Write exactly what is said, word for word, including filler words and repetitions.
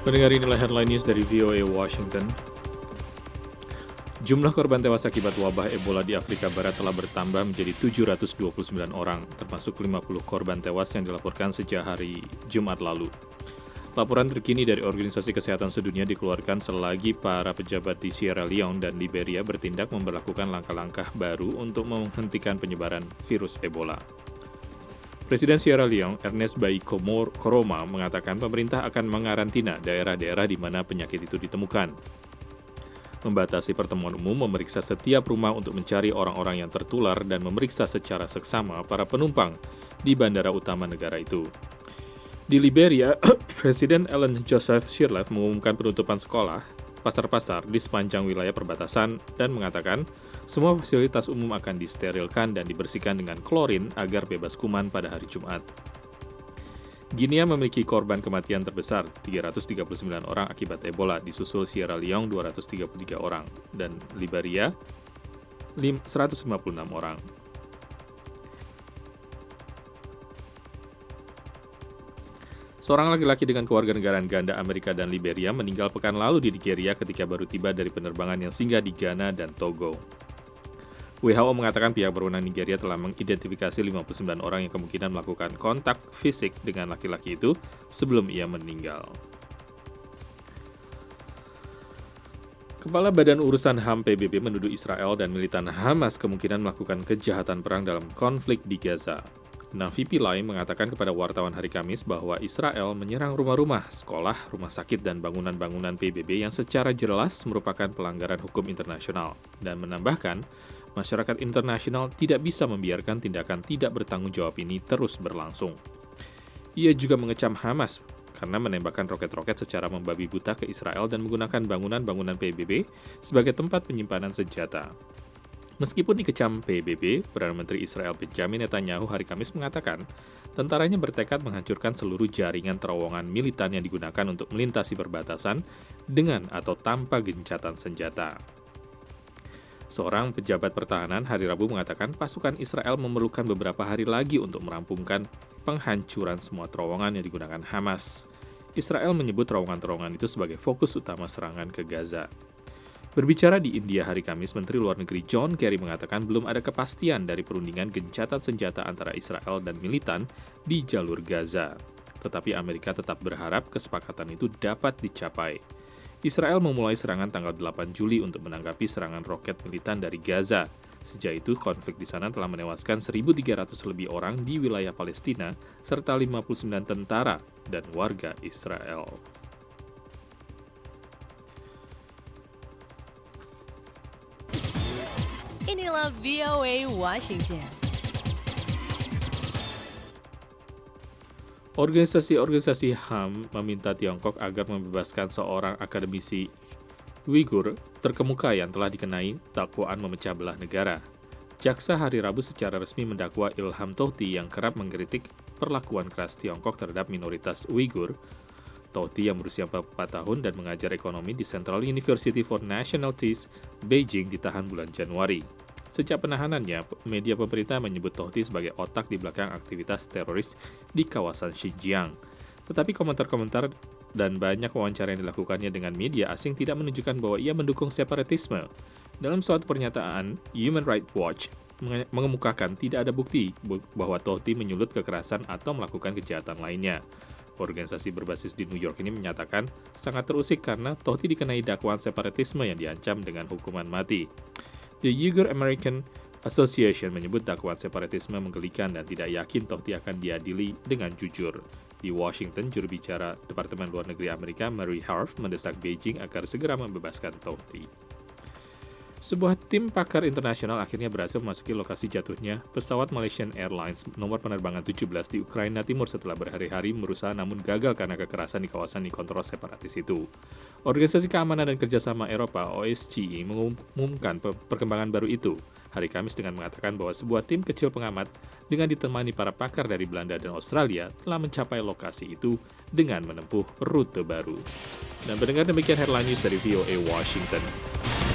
Pendengar, inilah headline news dari V O A Washington. Jumlah korban tewas akibat wabah Ebola di Afrika Barat telah bertambah menjadi tujuh ratus dua puluh sembilan orang, termasuk lima puluh korban tewas yang dilaporkan sejak hari Jumat lalu. Laporan terkini dari Organisasi Kesehatan Sedunia dikeluarkan selagi para pejabat di Sierra Leone dan Liberia bertindak memberlakukan langkah-langkah baru untuk menghentikan penyebaran virus Ebola. Presiden Sierra Leone, Ernest Bai Koroma, mengatakan pemerintah akan mengarantina daerah-daerah di mana penyakit itu ditemukan. Membatasi pertemuan umum, memeriksa setiap rumah untuk mencari orang-orang yang tertular dan memeriksa secara seksama para penumpang di bandara utama negara itu. Di Liberia, Presiden Ellen Johnson Sirleaf mengumumkan penutupan sekolah, pasar-pasar di sepanjang wilayah perbatasan dan mengatakan semua fasilitas umum akan disterilkan dan dibersihkan dengan klorin agar bebas kuman pada hari Jumat. Guinea memiliki korban kematian terbesar, tiga ratus tiga puluh sembilan orang akibat Ebola, disusul Sierra Leone dua ratus tiga puluh tiga orang, dan Liberia seratus lima puluh enam orang. Seorang laki-laki dengan kewarganegaraan ganda Amerika dan Liberia meninggal pekan lalu di Nigeria ketika baru tiba dari penerbangan yang singgah di Ghana dan Togo. W H O mengatakan pihak berwenang Nigeria telah mengidentifikasi lima puluh sembilan orang yang kemungkinan melakukan kontak fisik dengan laki-laki itu sebelum ia meninggal. Kepala Badan Urusan H A M P B B menuduh Israel dan militan Hamas kemungkinan melakukan kejahatan perang dalam konflik di Gaza. Navi Pillay mengatakan kepada wartawan hari Kamis bahwa Israel menyerang rumah-rumah, sekolah, rumah sakit, dan bangunan-bangunan P B B yang secara jelas merupakan pelanggaran hukum internasional, dan menambahkan masyarakat internasional tidak bisa membiarkan tindakan tidak bertanggung jawab ini terus berlangsung. Ia juga mengecam Hamas karena menembakkan roket-roket secara membabi buta ke Israel dan menggunakan bangunan-bangunan P B B sebagai tempat penyimpanan senjata. Meskipun dikecam P B B, Perdana Menteri Israel Benjamin Netanyahu hari Kamis mengatakan tentaranya bertekad menghancurkan seluruh jaringan terowongan militan yang digunakan untuk melintasi perbatasan dengan atau tanpa gencatan senjata. Seorang pejabat pertahanan hari Rabu mengatakan pasukan Israel memerlukan beberapa hari lagi untuk merampungkan penghancuran semua terowongan yang digunakan Hamas. Israel menyebut terowongan-terowongan itu sebagai fokus utama serangan ke Gaza. Berbicara di India hari Kamis, Menteri Luar Negeri John Kerry mengatakan belum ada kepastian dari perundingan gencatan senjata antara Israel dan militan di jalur Gaza. Tetapi Amerika tetap berharap kesepakatan itu dapat dicapai. Israel memulai serangan tanggal delapan Juli untuk menanggapi serangan roket militan dari Gaza. Sejak itu, konflik di sana telah menewaskan seribu tiga ratus lebih orang di wilayah Palestina, serta lima puluh sembilan tentara dan warga Israel. Inilah V O A Washington. Organisasi-organisasi H A M meminta Tiongkok agar membebaskan seorang akademisi Uighur terkemuka yang telah dikenai dakwaan memecah belah negara. Jaksa hari Rabu secara resmi mendakwa Ilham Tohti yang kerap mengkritik perlakuan keras Tiongkok terhadap minoritas Uighur. Tohti yang berusia empat puluh empat tahun dan mengajar ekonomi di Central University for Nationalities, Beijing ditahan bulan Januari. Sejak penahanannya, media pemerintah menyebut Tohti sebagai otak di belakang aktivitas teroris di kawasan Xinjiang. Tetapi komentar-komentar dan banyak wawancara yang dilakukannya dengan media asing tidak menunjukkan bahwa ia mendukung separatisme. Dalam suatu pernyataan, Human Rights Watch mengemukakan tidak ada bukti bahwa Tohti menyulut kekerasan atau melakukan kejahatan lainnya. Organisasi berbasis di New York ini menyatakan sangat terusik karena Tohti dikenai dakwaan separatisme yang diancam dengan hukuman mati. The Uyghur American Association menyebut dakwaan separatisme menggelikan dan tidak yakin Tohti akan diadili dengan jujur. Di Washington, juru bicara Departemen Luar Negeri Amerika Mary Harf mendesak Beijing agar segera membebaskan Tohti. Sebuah tim pakar internasional akhirnya berhasil memasuki lokasi jatuhnya pesawat Malaysian Airlines nomor penerbangan tujuh belas di Ukraina Timur setelah berhari-hari berusaha namun gagal karena kekerasan di kawasan dikontrol separatis itu. Organisasi Keamanan dan Kerjasama Eropa O S C E mengumumkan perkembangan baru itu hari Kamis dengan mengatakan bahwa sebuah tim kecil pengamat dengan ditemani para pakar dari Belanda dan Australia telah mencapai lokasi itu dengan menempuh rute baru. Dan mendengar demikian headline news dari V O A Washington.